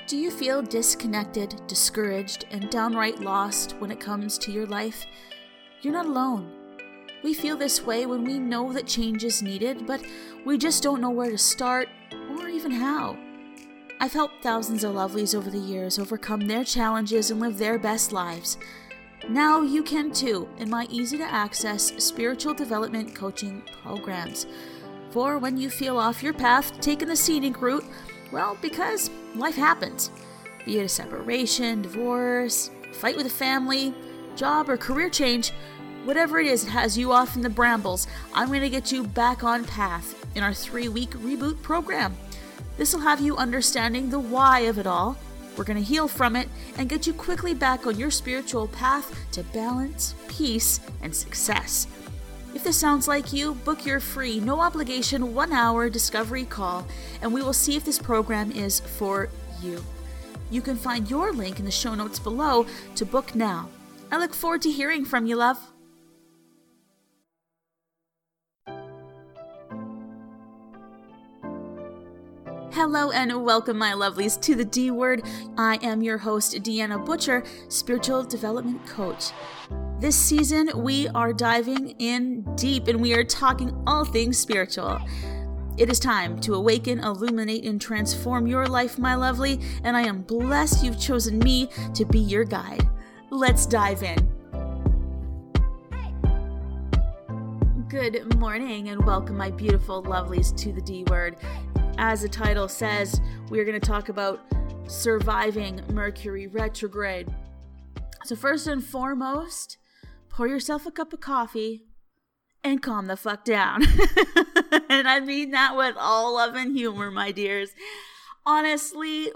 Do you feel disconnected, discouraged, and downright lost when it comes to your life? You're not alone. We feel this way when we know that change is needed, but we just don't know where to start or even how. I've helped thousands of lovelies over the years overcome their challenges and live their best lives. Now you can too in my easy-to-access spiritual development coaching programs. For when you feel off your path, taking the scenic route, well, because life happens. Be it a separation, divorce, fight with a family, job or career change, whatever it is that has you off in the brambles, I'm going to get you back on path in our 3-week reboot program. This will have you understanding the why of it all. We're going to heal from it and get you quickly back on your spiritual path to balance, peace, and success. If this sounds like you, book your free, no obligation, 1-hour discovery call, and we will see if this program is for you. You can find your link in the show notes below to book now. I look forward to hearing from you, love. Hello and welcome, my lovelies, to the D Word. I am your host, Deanna Butcher, Spiritual Development Coach. This season, we are diving in deep and we are talking all things spiritual. It is time to awaken, illuminate, and transform your life, my lovely, and I am blessed you've chosen me to be your guide. Let's dive in. Good morning and welcome, my beautiful lovelies, to the D Word. As the title says, we are going to talk about surviving Mercury retrograde. So first and foremost, pour yourself a cup of coffee and calm the fuck down. And I mean that with all love and humor, my dears. Honestly,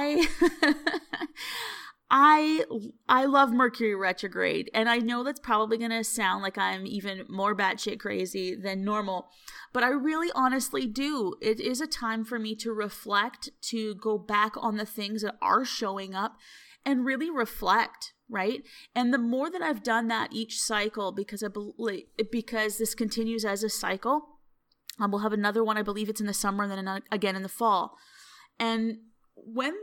I love Mercury retrograde, and I know that's probably going to sound like I'm even more batshit crazy than normal, but I really honestly do. It is a time for me to reflect, to go back on the things that are showing up and really reflect, right? And the more that I've done that each cycle, because this continues as a cycle, we'll have another one, I believe it's in the summer, and then again in the fall. And when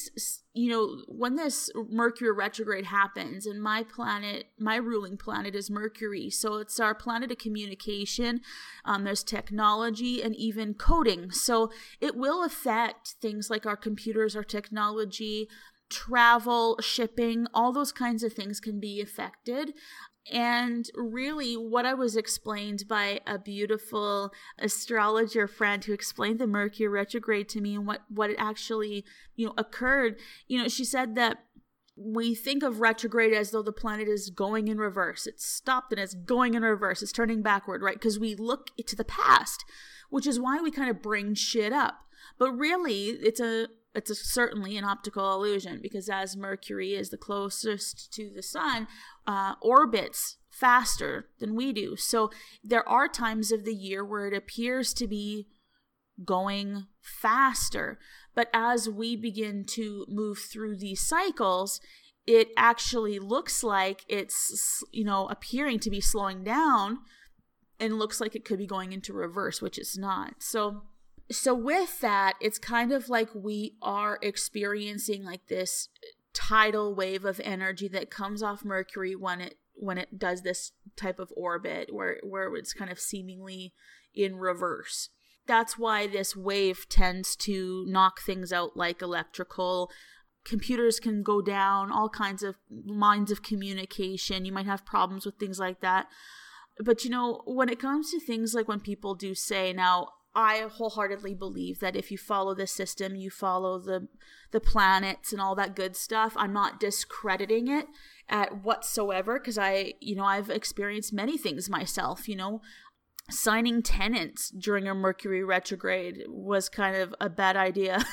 when this Mercury retrograde happens, and my ruling planet is Mercury, so it's our planet of communication, there's technology and even coding. So it will affect things like our computers, our technology, travel, shipping, all those kinds of things can be affected. And really what I was explained by a beautiful astrologer friend who explained the Mercury retrograde to me and what it actually, occurred. She said that we think of retrograde as though the planet is going in reverse. It's stopped and it's going in reverse. It's turning backward, right? Because we look to the past, which is why we kind of bring shit up. But really, it's certainly an optical illusion, because as Mercury is the closest to the sun, orbits faster than we do. So there are times of the year where it appears to be going faster. But as we begin to move through these cycles, it actually looks like it's, appearing to be slowing down, and looks like it could be going into reverse, which it's not. So with that, it's kind of like we are experiencing like this tidal wave of energy that comes off Mercury when it does this type of orbit where it's kind of seemingly in reverse. That's why this wave tends to knock things out, like electrical. Computers can go down, all kinds of lines of communication. You might have problems with things like that. But when it comes to things like when people do say, now, I wholeheartedly believe that if you follow the system, you follow the planets and all that good stuff. I'm not discrediting it at whatsoever, because I've experienced many things myself. Signing tenants during a Mercury retrograde was kind of a bad idea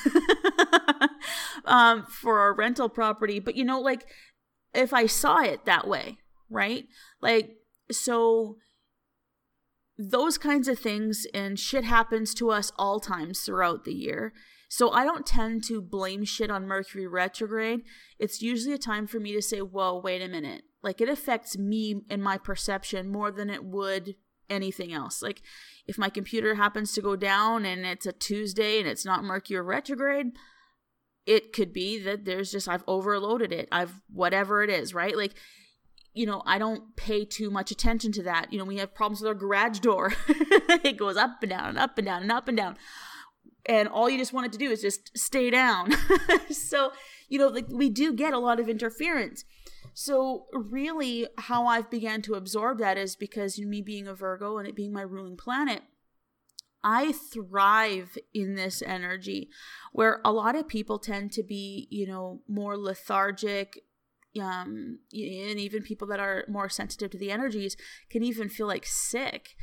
for our rental property. But if I saw it that way, right? So those kinds of things, and shit happens to us all times throughout the year. So I don't tend to blame shit on Mercury retrograde. It's usually a time for me to say, whoa, wait a minute. It affects me and my perception more than it would anything else. If my computer happens to go down and it's a Tuesday and it's not Mercury retrograde, it could be that I've overloaded it. Whatever it is, right? Like, I don't pay too much attention to that. We have problems with our garage door. It goes up and down and up and down and up and down. And all you just want it to do is just stay down. So, like, we do get a lot of interference. So really how I've began to absorb that is because me being a Virgo and it being my ruling planet, I thrive in this energy where a lot of people tend to be, more lethargic, and even people that are more sensitive to the energies can even feel like sick.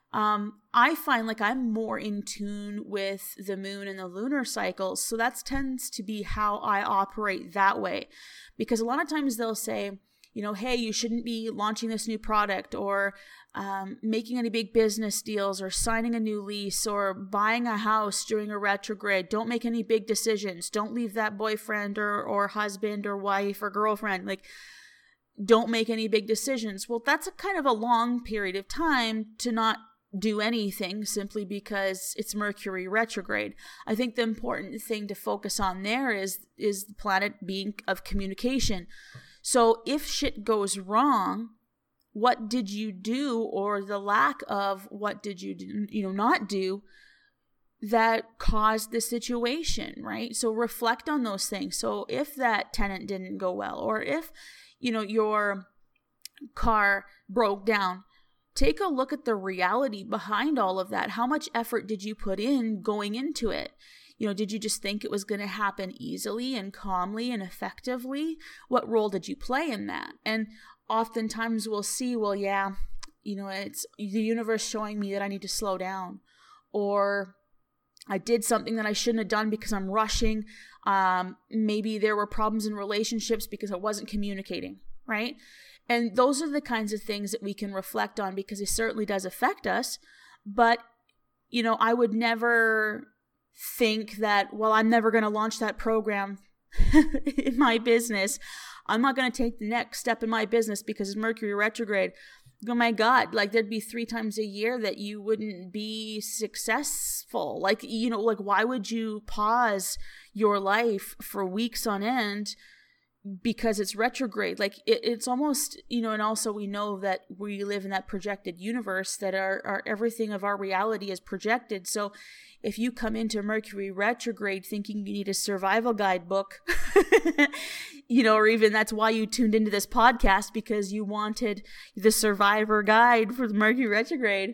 I find like I'm more in tune with the moon and the lunar cycles. So that tends to be how I operate that way. Because a lot of times they'll say, hey, you shouldn't be launching this new product or making any big business deals or signing a new lease or buying a house during a retrograde. Don't make any big decisions. Don't leave that boyfriend or husband or wife or girlfriend. Like, don't make any big decisions. Well, that's a kind of a long period of time to not do anything simply because it's Mercury retrograde. I think the important thing to focus on there is the planet being of communication. So if shit goes wrong, what did you do, or the lack of what did you do, not do that caused the situation, right? So reflect on those things. So if that tenant didn't go well, or if, your car broke down, take a look at the reality behind all of that. How much effort did you put in going into it? Did you just think it was going to happen easily and calmly and effectively? What role did you play in that? And oftentimes we'll see, well, yeah, it's the universe showing me that I need to slow down, or I did something that I shouldn't have done because I'm rushing. Maybe there were problems in relationships because I wasn't communicating, right? And those are the kinds of things that we can reflect on because it certainly does affect us. But, I would never think that, well, I'm never going to launch that program in my business. I'm not going to take the next step in my business because it's Mercury retrograde. Oh my God, like there'd be 3 times a year that you wouldn't be successful. Like, why would you pause your life for weeks on end because it's retrograde? Like it's almost, and also we know that we live in that projected universe, that our everything of our reality is projected. So if you come into Mercury retrograde thinking you need a survival guidebook, or even that's why you tuned into this podcast because you wanted the survivor guide for the Mercury retrograde,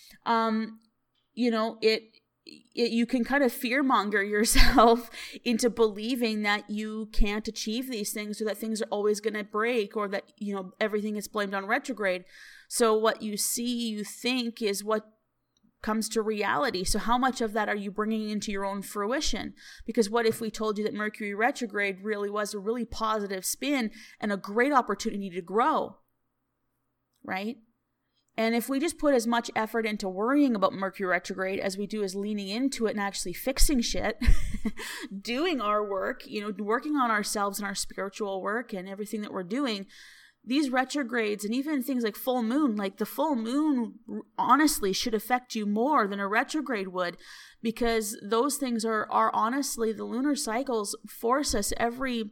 you can kind of fearmonger yourself into believing that you can't achieve these things, or that things are always going to break, or that, everything is blamed on retrograde. So what you see, you think is what comes to reality. So how much of that are you bringing into your own fruition? Because what if we told you that Mercury retrograde really was a really positive spin and a great opportunity to grow, right? And if we just put as much effort into worrying about Mercury retrograde as we do as leaning into it and actually fixing shit, doing our work, working on ourselves and our spiritual work and everything that we're doing, these retrogrades and even things like full moon, like the full moon honestly should affect you more than a retrograde would, because those things are honestly, the lunar cycles force us every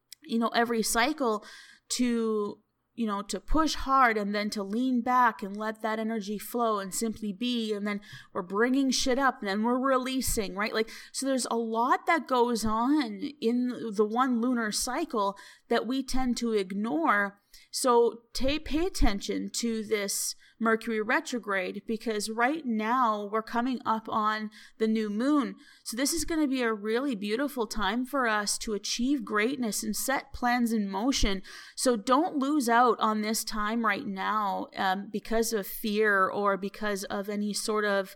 cycle to push hard and then to lean back and let that energy flow and simply be. And then we're bringing shit up and then we're releasing, right? Like, so there's a lot that goes on in the one lunar cycle that we tend to ignore. So pay attention to this Mercury retrograde, because right now we're coming up on the new moon. So this is going to be a really beautiful time for us to achieve greatness and set plans in motion. So don't lose out on this time right now because of fear or because of any sort of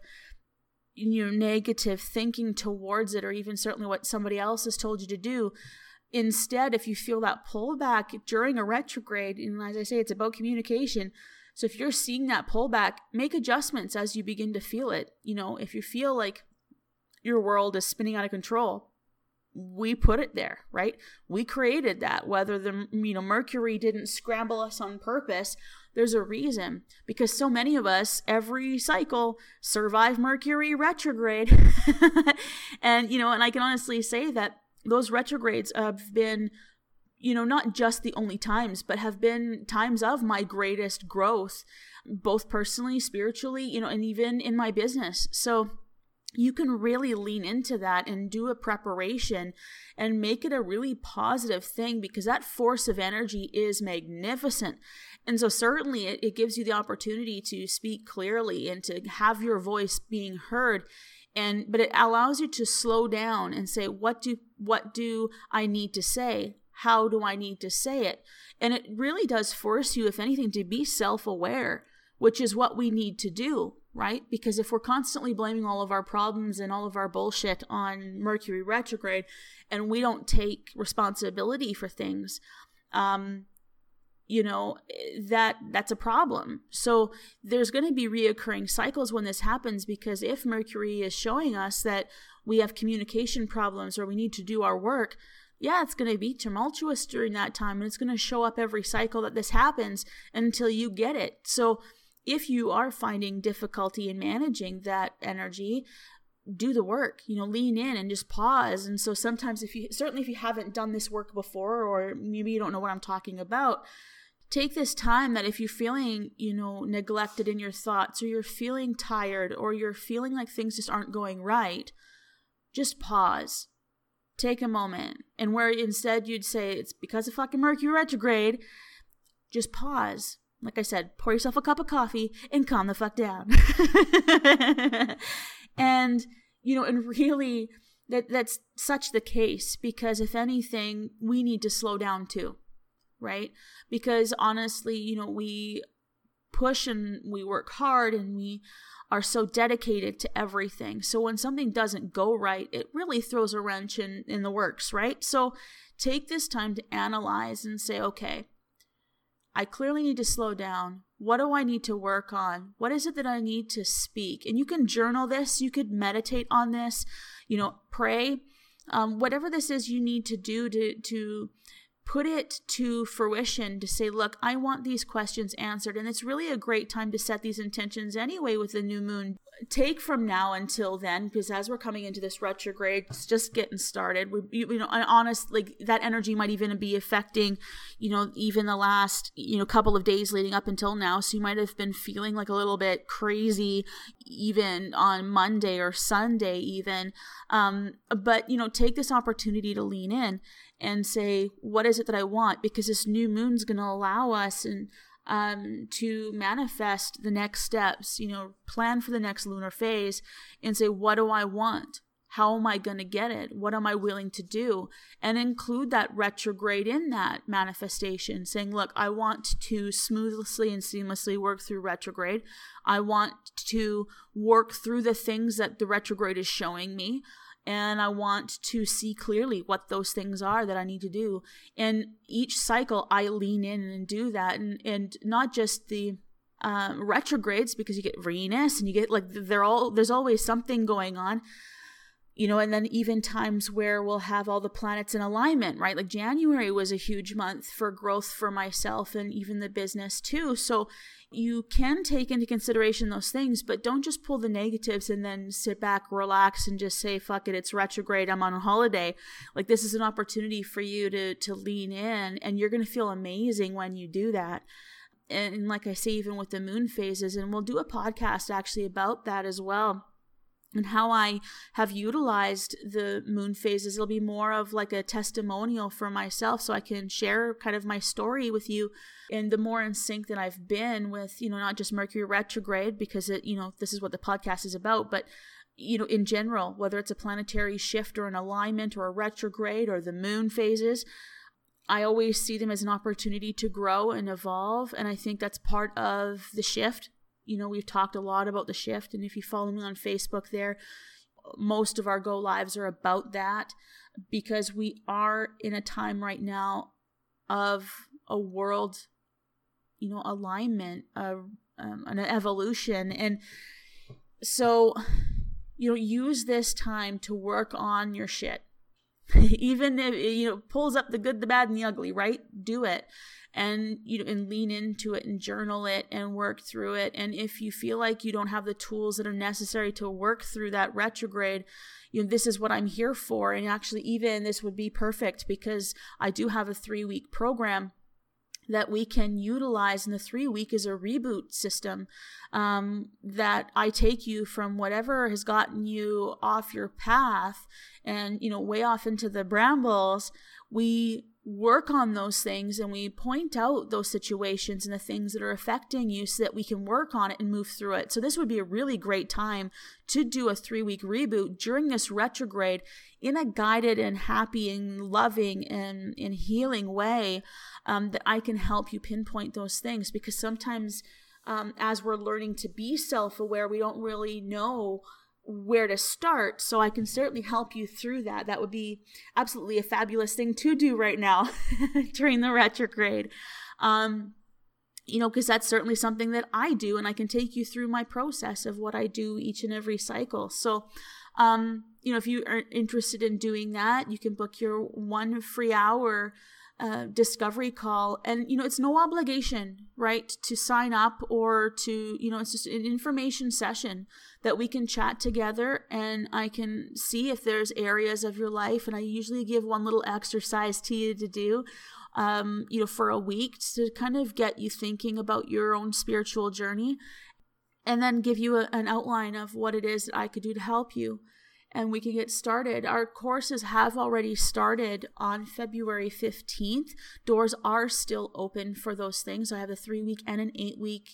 negative thinking towards it, or even certainly what somebody else has told you to do. Instead, if you feel that pullback during a retrograde, and as I say, it's about communication. So if you're seeing that pullback, make adjustments as you begin to feel it. If you feel like your world is spinning out of control, we put it there, right? We created that. Whether the Mercury didn't scramble us on purpose, there's a reason, because so many of us every cycle survive Mercury retrograde. And and I can honestly say that those retrogrades have been, not just the only times, but have been times of my greatest growth, both personally, spiritually, and even in my business. So you can really lean into that and do a preparation and make it a really positive thing, because that force of energy is magnificent. And so certainly it gives you the opportunity to speak clearly and to have your voice being heard. But it allows you to slow down and say, what do I need to say? How do I need to say it? And it really does force you, if anything, to be self-aware, which is what we need to do, right? Because if we're constantly blaming all of our problems and all of our bullshit on Mercury retrograde, and we don't take responsibility for things, that's a problem. So there's going to be reoccurring cycles when this happens, because if Mercury is showing us that we have communication problems or we need to do our work, it's going to be tumultuous during that time, and it's going to show up every cycle that this happens until you get it. So if you are finding difficulty in managing that energy, do the work, lean in and just pause. And so sometimes if you haven't done this work before, or maybe you don't know what I'm talking about, take this time that if you're feeling, neglected in your thoughts, or you're feeling tired, or you're feeling like things just aren't going right, just pause. Take a moment. And where instead you'd say, it's because of fucking Mercury retrograde, just pause. Like I said, pour yourself a cup of coffee and calm the fuck down. And really that's such the case, because if anything, we need to slow down too, right? Because honestly, we push and we work hard and we are so dedicated to everything. So when something doesn't go right, it really throws a wrench in the works, right? So take this time to analyze and say, okay, I clearly need to slow down. What do I need to work on? What is it that I need to speak? And you can journal this. You could meditate on this, pray. Whatever this is you need to do to put it to fruition, to say, look, I want these questions answered. And it's really a great time to set these intentions anyway with the new moon. Take from now until then, because as we're coming into this retrograde, it's just getting started. And honestly, that energy might even be affecting, even the last, couple of days leading up until now. So you might have been feeling like a little bit crazy, even on Monday or Sunday even. But, take this opportunity to lean in and say, what is it that I want? Because this new moon's going to allow us to manifest the next steps, plan for the next lunar phase and say, what do I want? How am I going to get it? What am I willing to do? And include that retrograde in that manifestation, saying, look, I want to smoothly and seamlessly work through retrograde. I want to work through the things that the retrograde is showing me. And I want to see clearly what those things are that I need to do. And each cycle, I lean in and do that. And not just the retrogrades, because you get Venus and you get there's always something going on. And then even times where we'll have all the planets in alignment, right? Like January was a huge month for growth for myself and even the business too. So you can take into consideration those things, but don't just pull the negatives and then sit back, relax, and just say, fuck it, it's retrograde, I'm on a holiday. Like, this is an opportunity for you to lean in, and you're going to feel amazing when you do that. And like I say, even with the moon phases, and we'll do a podcast actually about that as well, and how I have utilized the moon phases. It'll be more of like a testimonial for myself, so I can share kind of my story with you. And the more in sync that I've been with, not just Mercury retrograde, because this is what the podcast is about, but in general, whether it's a planetary shift or an alignment or a retrograde or the moon phases, I always see them as an opportunity to grow and evolve. And I think that's part of the shift. We've talked a lot about the shift, and if you follow me on Facebook there, most of our go lives are about that, because we are in a time right now of a world, alignment, an evolution. And so, use this time to work on your shit. Even if it pulls up the good, the bad, and the ugly, right? Do it. And and lean into it and journal it and work through it. And if you feel like you don't have the tools that are necessary to work through that retrograde, this is what I'm here for. And actually, even this would be perfect because I do have a 3-week program that we can utilize, and the 3-week is a reboot system that I take you from whatever has gotten you off your path and way off into the brambles. We work on those things and we point out those situations and the things that are affecting you so that we can work on it and move through it. So this would be a really great time to do a 3-week reboot during this retrograde in a guided and happy and loving and healing way that I can help you pinpoint those things, because sometimes as we're learning to be self-aware, we don't really know where to start. So I can certainly help you through that. That would be absolutely a fabulous thing to do right now during the retrograde. Because that's certainly something that I do, and I can take you through my process of what I do each and every cycle. So, if you are interested in doing that, you can book your 1 free hour discovery call, and it's no obligation, right, to sign up or to it's just an information session that we can chat together, and I can see if there's areas of your life, and I usually give one little exercise to you to do for a week to kind of get you thinking about your own spiritual journey, and then give you an outline of what it is that I could do to help you. And we can get started. Our courses have already started on February 15th. Doors are still open for those things. I have a 3-week and an 8-week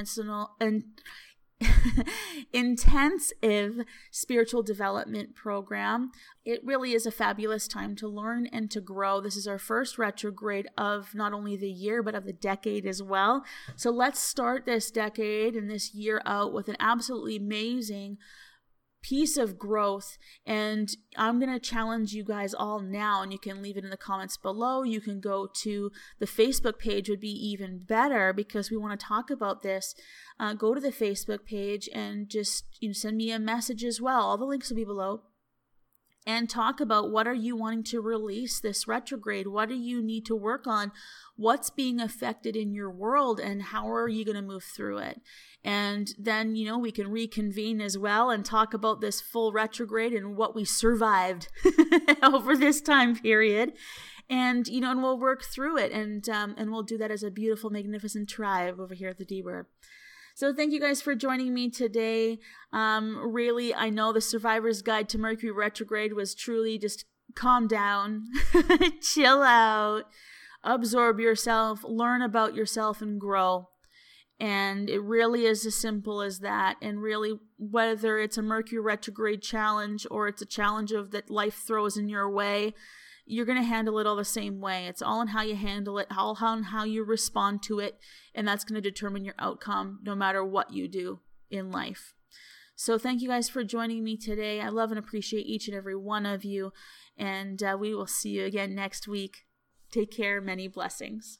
intensive spiritual development program. It really is a fabulous time to learn and to grow. This is our first retrograde of not only the year, but of the decade as well. So let's start this decade and this year out with an absolutely amazing piece of growth. And I'm going to challenge you guys all now, and you can leave it in the comments below. You can go to the Facebook page, would be even better, because we want to talk about this. Go to the Facebook page and just send me a message as well. All the links will be below. And talk about, what are you wanting to release this retrograde? What do you need to work on? What's being affected in your world, and how are you going to move through it? And then, we can reconvene as well and talk about this full retrograde and what we survived over this time period. And, and we'll work through it, and we'll do that as a beautiful, magnificent tribe over here at the D Word. So thank you guys for joining me today. Really, I know the Survivor's Guide to Mercury Retrograde was truly just calm down, chill out, absorb yourself, learn about yourself, and grow. And it really is as simple as that. And really, whether it's a Mercury retrograde challenge or it's a challenge that life throws in your way, you're going to handle it all the same way. It's all in how you handle it, all on how you respond to it. And that's going to determine your outcome no matter what you do in life. So thank you guys for joining me today. I love and appreciate each and every one of you. And we will see you again next week. Take care. Many blessings.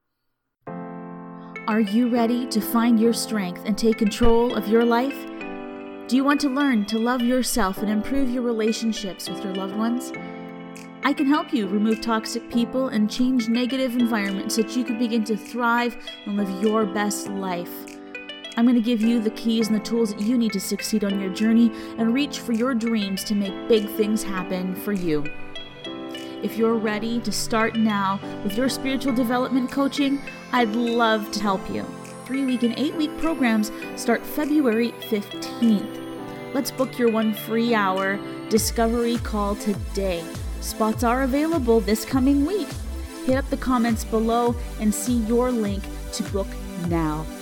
Are you ready to find your strength and take control of your life? Do you want to learn to love yourself and improve your relationships with your loved ones? I can help you remove toxic people and change negative environments so that you can begin to thrive and live your best life. I'm going to give you the keys and the tools that you need to succeed on your journey and reach for your dreams to make big things happen for you. If you're ready to start now with your spiritual development coaching, I'd love to help you. 3-week and 8-week programs start February 15th. Let's book your 1 free hour discovery call today. Spots are available this coming week. Hit up the comments below and see your link to book now.